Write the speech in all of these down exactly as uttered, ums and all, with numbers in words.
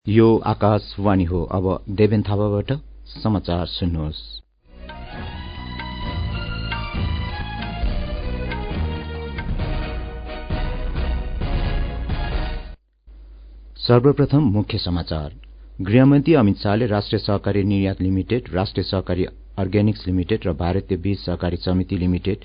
यो आकाशवाणी हो। अब देवेन थापाबाट समाचार सुन्नुहोस्। सर्वप्रथम मुख्य समाचार। गृहमन्त्री अमित शाहले राष्ट्रिय सहकारी निर्यात लिमिटेड, राष्ट्रिय सहकारी अर्ग्यानिक्स लिमिटेड र भारतीय बीज सहकारी समिति लिमिटेड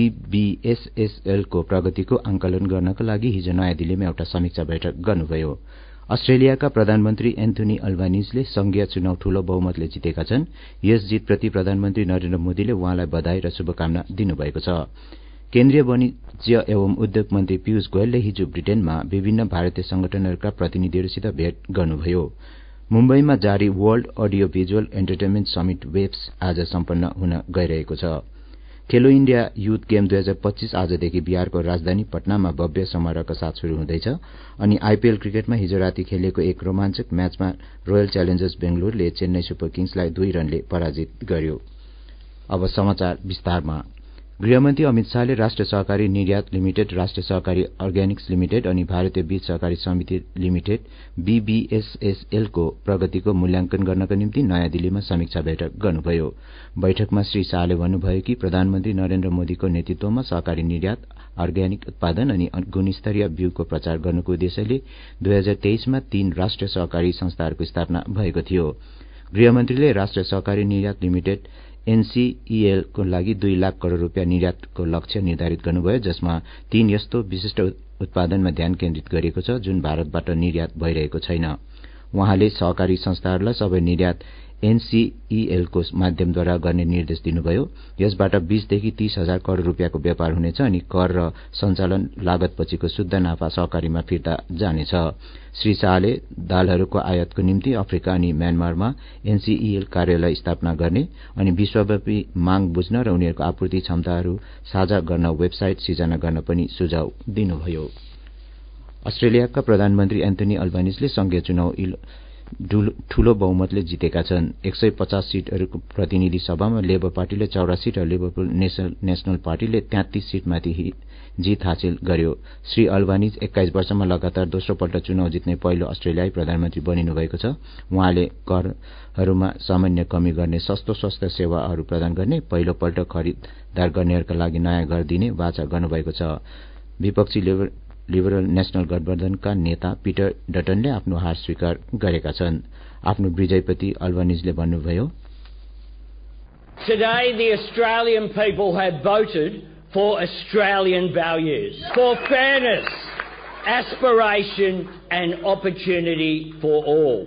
बीबीएसएसएल को प्रगतिको आंकलन गर्नका लागि हिजो नयाँ दिल्लीमा एउटा समीक्षा बैठक गर्नुभयो। अस्ट्रेलियाका प्रधानमन्त्री एन्थोनी अल्बानिजले संघीय चुनाव ठूलो बहुमतले जितेका छन्। यस जितप्रति प्रधानमन्त्री नरेन्द्र मोदीले उहाँलाई बधाई र शुभकामना दिनुभएको छ। केन्द्रीय वाणिज्य एवं उद्योग मन्त्री पीयूष गोयलले हिजो ब्रिटेनमा विभिन्न भारतीय संगठनहरूका प्रतिनिधिहरूसित भेट गर्नुभयो। मुम्बईमा जारी world audio visual entertainment summit WAVES आज सम्पन्न हुन गइरहेको छ। खेलो इण्डिया युथ गेम दुई हजार पच्चीस आजदेखि बिहारको राजधानी पटनामा भव्य समारोहका साथ शुरू हुँदैछ। अनि आईपीएल क्रिकेटमा हिजो राति खेलिएको एक रोमाञ्चक म्याचमा रोयल च्यालेन्जर्स बेंगलुरूले चेन्नई सुपर किङ्सलाई दुई रनले पराजित गर्यो। अब समाचार विस्तारमा। गृहमन्त्री अमित शाहले राष्ट्रिय सहकारी निर्यात लिमिटेड, राष्ट्रिय सहकारी अर्ग्यानिक्स लिमिटेड अनि भारतीय बीज सहकारी समिति लिमिटेड बीबीएसएसएल को प्रगतिको मूल्याङ्कन गर्नका निम्ति नयाँ दिल्लीमा समीक्षा बैठक गर्नुभयो। बैठकमा श्री शाहले भन्नुभयो कि प्रधानमन्त्री नरेन्द्र मोदीको नेतृत्वमा सहकारी निर्यात, अर्ग्यानिक उत्पादन अनि गुणस्तरीय बीउको प्रचार गर्नुको उद्देश्यले दुई हजार तेइसमा तीन राष्ट्रिय सहकारी संस्थाहरूको स्थापना भएको थियो। गृहमन्त्रीले राष्ट्रिय सहकारी निर्यात लिमिटेड एनसीईएल को लागि दुई लाख करोड़ रूपियाँ निर्यातको लक्ष्य निर्धारित गर्नुभयो, जसमा तीन यस्तो विशिष्ट उत्पादनमा ध्यान केन्द्रित गरिएको छ जुन भारतबाट निर्यात भइरहेको छैन। उहाँले सहकारी संस्थाहरूलाई सबै निर्यात एनसीईएल को माध्यमद्वारा गर्ने निर्देश दिनुभयो। यसबाट बीसदेखि तीस हजार करोड़ रूपियाँको व्यापार हुनेछ अनि कर र सञ्चालन लागतपछिको शुद्ध नाफा सहकारीमा फिर्ता जानेछ। श्री शाहले दालहरूको आयातको निम्ति अफ्रिका अनि म्यानमारमा एनसीईएल कार्यालय स्थापना गर्ने अनि विश्वव्यापी माग बुझ्न र उनीहरूको आपूर्ति क्षमताहरू साझा गर्न वेबसाइट सिर्जना गर्न पनि सुझाव दिनुभयो। अस्ट्रेलियाका प्रधानमन्त्री एन्थोनी अल्बानिजले संघीय चुनाव ठूलो बहुमतले जितेका छन्। एक सय पचास सीटहरूको प्रतिनिधि सभामा लेबर पार्टीले चौरासी र लिबरपुल नेशनल पार्टीले तेत्तीस सीटमाथि जित हासिल गर्यो। श्री अल्बानिज एक्काइस वर्षमा लगातार दोस्रो पल्ट चुनाव जित्ने पहिलो अस्ट्रेलियाई प्रधानमन्त्री बनिनु भएको छ। उहाँले करहरूमा सामान्य कमी गर्ने, सस्तो स्वास्थ्य सेवाहरू प्रदान गर्ने, पहिलो पल्ट खरिददार गर्नेहरूका लागि नयाँ घर दिने वाचा गर्नुभएको छ। विपक्षी लेबर लिबरल नेशनल गठबन्धनका नेता पीटर डटनले आफ्नो हार स्वीकार गरेका छन्। आफ्नो विजयप्रति अल्बानिजले भन्नुभयो, Today the Australian people have voted for Australian values, for fairness, aspiration and opportunity for all.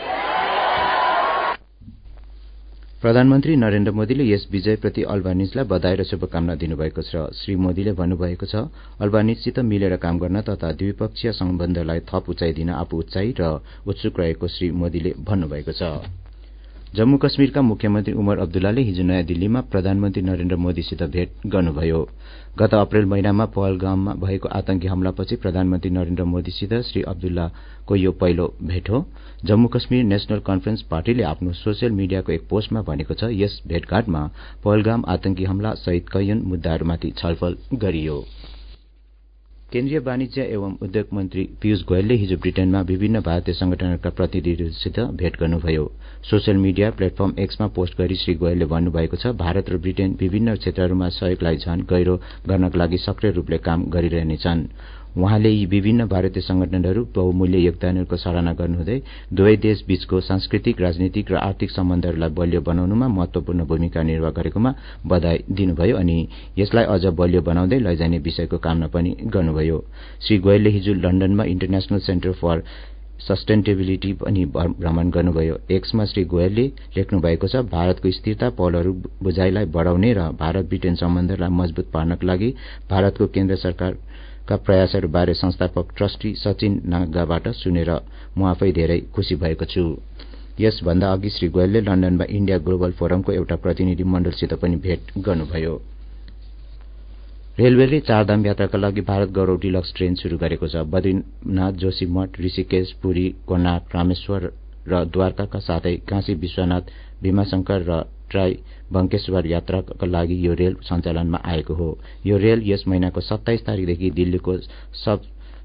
प्रधानमन्त्री नरेन्द्र मोदीले यस विजयप्रति अल्बानिजलाई बधाई र शुभकामना दिनुभएको छ। श्री मोदीले भन्नुभएको छ, अल्बानिजसित मिलेर काम गर्न तथा द्विपक्षीय सम्बन्धलाई थप उचाइ दिन आफू उत्साही र उत्सुक रहेको श्री मोदीले भन्नुभएको छ। जम्मू कश्मीरका मुख्यमन्त्री उमर अब्दुल्लाले हिजो नयाँ दिल्लीमा प्रधानमन्त्री नरेन्द्र मोदीसित भेट गर्नुभयो। गत अप्रेल महिनामा पहलगाममा भएको आतंकी हमलापछि प्रधानमन्त्री नरेन्द्र मोदीसित श्री अब्दुल्लाको यो पहिलो भेट हो। जम्मू कश्मीर नेशनल कन्फरेन्स पार्टीले आफ्नो सोसियल मिडियाको एक पोस्टमा भनेको छ, यस भेटघाटमा पहलगाम आतंकी हमला सहित कैयन मुद्दाहरूमाथि छलफल गरियो। केन्द्रीय वाणिज्य एवं उद्योग मन्त्री पीयूष गोयलले हिजो ब्रिटेनमा विभिन्न भारतीय संगठनहरूका प्रतिनिधिहरूसित भेट गर्नुभयो। सोसियल मिडिया प्लेटफर्म एक्समा पोस्ट गरी श्री गोयलले भन्नुभएको छ, भारत र ब्रिटेन विभिन्न क्षेत्रहरूमा सहयोगलाई झन गहिरो गर्नका लागि सक्रिय रूपले काम गरिरहनेछन्। उहाँले यी विभिन्न भारतीय संगठनहरू बहुमूल्य योगदानहरूको सराहना गर्नुहुँदै दुवै देश बीचको सांस्कृतिक, राजनीतिक र आर्थिक सम्बन्धहरूलाई बलियो बनाउनुमा महत्वपूर्ण भूमिका निर्वाह गरेकोमा बधाई दिनुभयो अनि यसलाई अझ बलियो बनाउँदै लैजाने विषयको कामना पनि गर्नुभयो। श्री गोयलले हिजो लन्डनमा इन्टरनेशनल सेन्टर फर सस्टेनेबिलिटी पनि भ्रमण गर्नुभयो। एक्समा श्री गोयलले लेख्नु भएको छ, भारतको स्थिरता पहलहरू बुझाइलाई बढाउने र भारत ब्रिटेन सम्बन्धलाई मजबुत पार्नका लागि भारतको केन्द्र सरकार का प्रयासहरूबारे संस्थापक ट्रस्टी सचिन नागाबाट सुनेर म आफै धेरै खुशी भएको छु। यसभन्दा अघि श्री गोयलले लन्डनमा इण्डिया ग्लोबल फोरमको एउटा प्रतिनिधि मण्डलसित पनि भेट गर्नुभयो। रेलवेले चारधाम यात्राका लागि भारत गौरव डिलक्स ट्रेन शुरू गरेको छ। बद्रीनाथ, जोशीमठ, ऋषिकेश, पुरी, कोणार्क, रामेश्वर र द्वारकाका साथै काशी विश्वनाथ, भीमाशंकर र ट्राई बंकेश्वर यात्राका लागि यो रेल सञ्चालनमा आएको हो। यो रेल यस महिनाको सत्ताइस तारिकदेखि दिल्लीको सब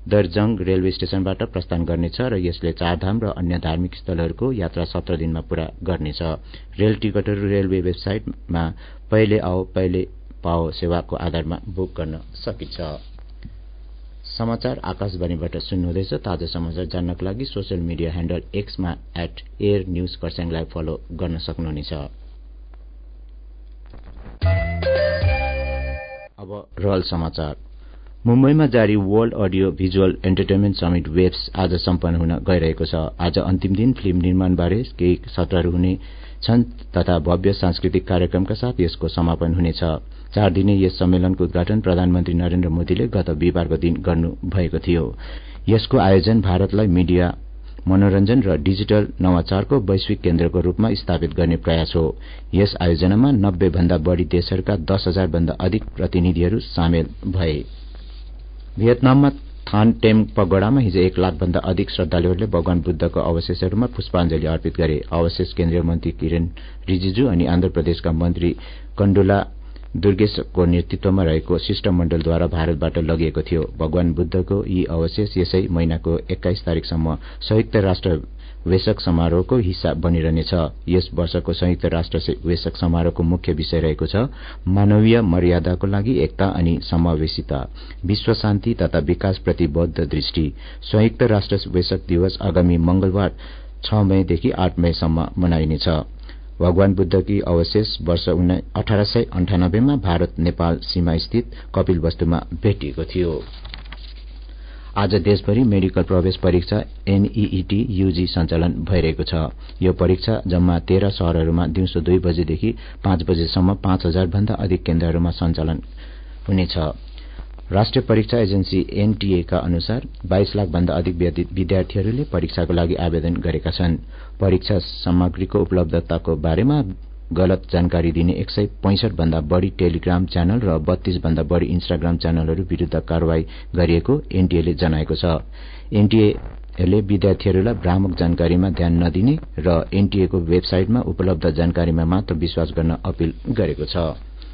दर्जङ रेलवे स्टेशनबाट प्रस्थान गर्नेछ र यसले चारधाम र अन्य धार्मिक स्थलहरूको यात्रा सत्र दिनमा पूरा गर्नेछ। रेल टिकटहरू रेलवे वेबसाइटमा पहिले आओ पहिले पाओ सेवाको आधारमा बुक गर्न सकिन्छ। समाचार आकाशवाणीबाट सुन्नुहुँदैछ। ताजा समाचार जान्नका लागि सोशल मिडिया ह्यान्डल एक्समा एट एयर न्यूज खरसाङलाई फलो गर्न सक्नुहुनेछ। अब रहल समाचार। मुम्बईमा जारी world audio visual entertainment summit WAVES आज सम्पन्न हुन गइरहेको छ। आज अन्तिम दिन फिल्म निर्माणबारे केही सत्रहरू हुने छन् तथा भव्य सांस्कृतिक कार्यक्रमका साथ यसको समापन हुनेछ। चार दिने यस सम्मेलनको उद्घाटन प्रधानमन्त्री नरेन्द्र मोदीले गत बिहिबारको दिन गर्नु भएको थियो। यसको आयोजन भारतलाई मिडिया, मनोरञ्जन र डिजिटल नवाचारको वैश्विक केन्द्रको रूपमा स्थापित गर्ने प्रयास हो। यस आयोजनामा नब्बे भन्दा बढ़ी देशहरूका दस हजार भन्दा अधिक प्रतिनिधिहरू सामेल भए। भियतनाममा थान टेम पगोडामा हिजो एक लाख भन्दा अधिक श्रद्धालुहरूले भगवान बुद्धको अवशेषहरूमा पुष्पाञ्जली अर्पित गरे। अवशेष केन्द्रीय मन्त्री किरेन रिजिजु अनि आन्ध्र प्रदेशका मन्त्री कण्डुला दुर्गेशको नेतृत्वमा रहेको शिष्टमण्डलद्वारा भारतबाट लगिएको थियो। भगवान बुद्धको यी अवशेष यसै महिनाको एक्काइस तारिकसम्म संयुक्त राष्ट्र वेशक समारोहको हिस्सा बनिरहनेछ। यस वर्षको संयुक्त राष्ट्र वेशक समारोहको मुख्य विषय रहेको छ मानवीय मर्यादाको लागि एकता अनि समावेशिता, विश्व शान्ति तथा विकास प्रति बौद्ध दृष्टि। संयुक्त राष्ट्र वेशक दिवस आगामी मंगलबार छ मईदेखि आठ मईसम्म मनाइनेछ। भगवान बुद्धकी अवशेष वर्ष अठारह सय अन्ठानब्बेमा भारत नेपाल सीमा स्थित कपिलवस्तुमा भेटिएको थियो। आज देशभरि मेडिकल प्रवेश परीक्षा एनईईटी यूजी सञ्चालन भइरहेको छ। यो परीक्षा जम्मा तेह्र शहरहरूमा दिउँसो दुई बजेदेखि पाँच बजेसम्म पाँच हजार भन्दा अधिक केन्द्रहरूमा सञ्चालन हुनेछ। राष्ट्रिय परीक्षा एजेन्सी एनटीए का अनुसार बाइस लाख भन्दा अधिक विद्यार्थीहरूले परीक्षाको लागि आवेदन गरेका छन्। परीक्षा सामग्रीको उपलब्धताको बारेमा गलत जानकारी दिने एक सय पैंसठ भन्दा बढ़ी टेलिग्राम च्यानल र बत्तीस भन्दा बढ़ी इन्स्टाग्राम च्यानलहरू विरूद्ध कारवाही गरिएको एनटीएले जनाएको छ। एनटीएले विद्यार्थीहरूलाई भ्रामक जानकारीमा ध्यान नदिने र एनटीएको वेबसाइटमा उपलब्ध जानकारीमा मात्र विश्वास गर्न अपील गरेको छ।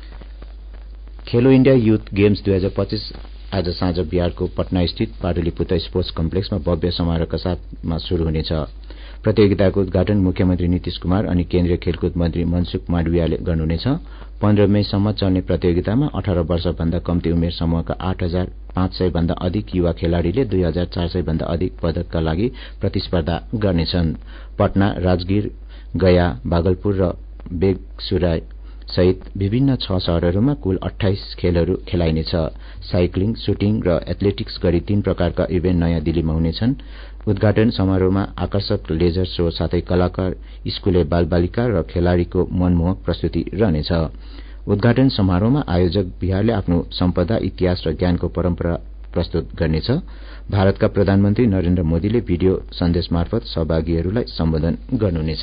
खेलो इण्डिया युथ गेम्स दुई हजार पच्चीस आज साँझ बिहारको पटना स्थित पाटलिपुत्र स्पोर्ट्स कम्प्लेक्समा भव्य समारोहका साथमा शुरू हुनेछ। प्रतियोगिताको उद्घाटन मुख्यमन्त्री नीतिश कुमार अनि केन्द्रीय खेलकुद मन्त्री मनसुख माडवियाले गर्नुहुनेछ। पन्ध्र मईसम्म चल्ने प्रतियोगितामा अठारह वर्षभन्दा कम्ती उमेर समूहका आठ हजार पाँच सय भन्दा अधिक युवा खेलाड़ीले दुई हजार चार सय भन्दा अधिक पदकका लागि प्रतिस्पर्धा गर्नेछन्। पटना, राजगीर, गया, भागलपुर र बेगसूराय सहित विभिन्न छ शहरहरूमा कुल अठाइस खेलहरू खेलाइनेछ। साइक्लिङ, शूटिङ र एथलेटिक्स गरी तीन प्रकारका इभेन्ट नयाँ दिल्लीमा हुनेछन्। उद्घाटन समारोहमा आकर्षक लेजर शो साथै कलाकार, स्कूले बालबालिका र खेलाड़ीको मनमोहक प्रस्तुति रहनेछ। उद्घाटन समारोहमा आयोजक बिहारले आफ्नो सम्पदा, इतिहास र ज्ञानको परम्परा प्रस्तुत गर्नेछ। भारतका प्रधानमन्त्री नरेन्द्र मोदीले भिडियो सन्देश मार्फत सहभागीहरूलाई सम्बोधन गर्नुहुनेछ।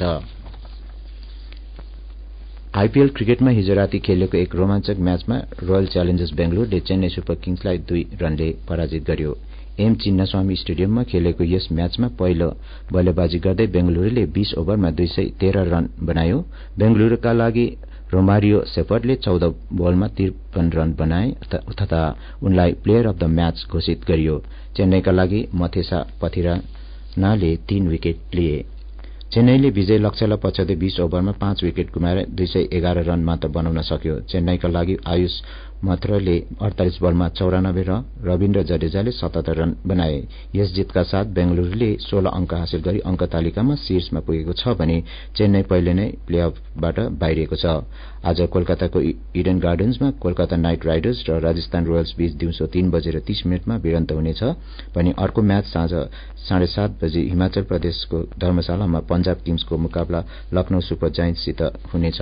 आईपीएल क्रिकेटमा हिजो राति खेलिएको एक रोमाञ्चक म्याचमा रोयल च्यालेन्जर्स बेंगलुरूले चेन्नई सुपर किङ्सलाई दुई रनले पराजित गर्यो। एम चिन्नास्वामी स्टेडियममा खेलेको यस म्याचमा पहिलो बल्लेबाजी गर्दै बेंगलुरूले बीस ओभरमा दुई सय तेह्र रन बनायो। बेंगलुरूका लागि रोमारियो सेफर्डले चौध बलमा त्रिपन्न रन बनाए तथा उनलाई प्लेयर अफ द म्याच घोषित गरियो। चेन्नईका लागि मथेसा पथिरानाले तीन विकेट लिए। चेन्नईले विजय लक्ष्यलाई पछ्याउँदै बीस ओभरमा पाँच विकेट गुमाएर दुई सय एघार रन मात्र बनाउन सक्यो। चेन्नईका लागि आयुष मत्रले अडतालिस बलमा चौरानब्बे र रविन्द्र जडेजाले सतहत्तर रन बनाए। यस जितका साथ बेंगलुरूले सोह्र अंक हासिल गरी अंक तालिकामा शीर्षमा पुगेको छ भने चेन्नई पहिले नै प्लेअफबाट बाहिरिएको छ। आज कोलकाताको इडन गार्डन्समा कोलकाता नाइट राइडर्स र राजस्थान रोयल्स बीच दिउँसो तीन बजेर तीस मिनटमा भिडन्त हुनेछ भने अर्को म्याच साँझ साढे सात बजे हिमाचल प्रदेशको धर्मशालामा पंजाब किङ्सको मुकाबला लखनऊ सुपर जायन्ट्ससित हुनेछ।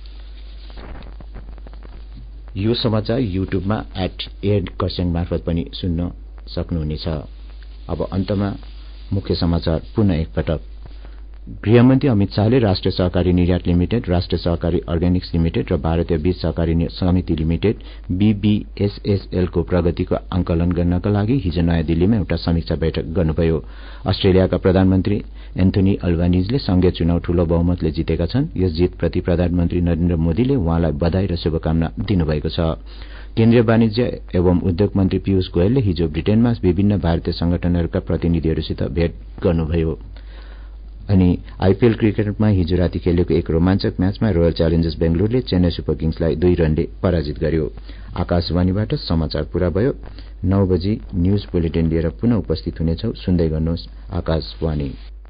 यो समाचार युट्युबमा एट एयर खरसाङ मार्फत पनि सुन्न सक्नुहुनेछ। अब अन्तमा मुख्य समाचार पुनः एकपटक। गृहमन्त्री अमित शाहले राष्ट्रिय सहकारी निर्यात लिमिटेड, राष्ट्रिय सहकारी अर्ग्यानिक्स लिमिटेड र भारतीय बीज सहकारी समिति लिमिटेड बीबीएसएसएल को प्रगतिको आंकलन गर्नका लागि हिजो नयाँ दिल्लीमा एउटा समीक्षा बैठक गर्नुभयो। अस्ट्रेलियाका प्रधानमन्त्री एन्थोनी अल्बानिजले संघीय चुनाव ठूलो बहुमतले जितेका छन्। यस जितप्रति प्रधानमन्त्री नरेन्द्र मोदीले उहाँलाई बधाई र शुभकामना दिनुभएको छ। केन्द्रीय वाणिज्य एवं उद्योग मन्त्री पीयूष गोयलले हिजो ब्रिटेनमा विभिन्न भारतीय संगठनहरूका प्रतिनिधिहरूसित भेट गर्नुभयो। अनि आईपीएल क्रिकेटमा हिजो राति खेलेको एक रोमाञ्चक म्याचमा रोयल च्यालेन्जर्स बेंगलुरूले चेन्नई सुपर किङ्सलाई दुई रनले पराजित गर्यो। आकाशवाणीबाट समाचार पूरा भयो। नौ बजी न्यूज बुलेटिन लिएर पुनः उपस्थित हुनेछौ। सुन्दै गर्नुहोस् आकाशवाणी।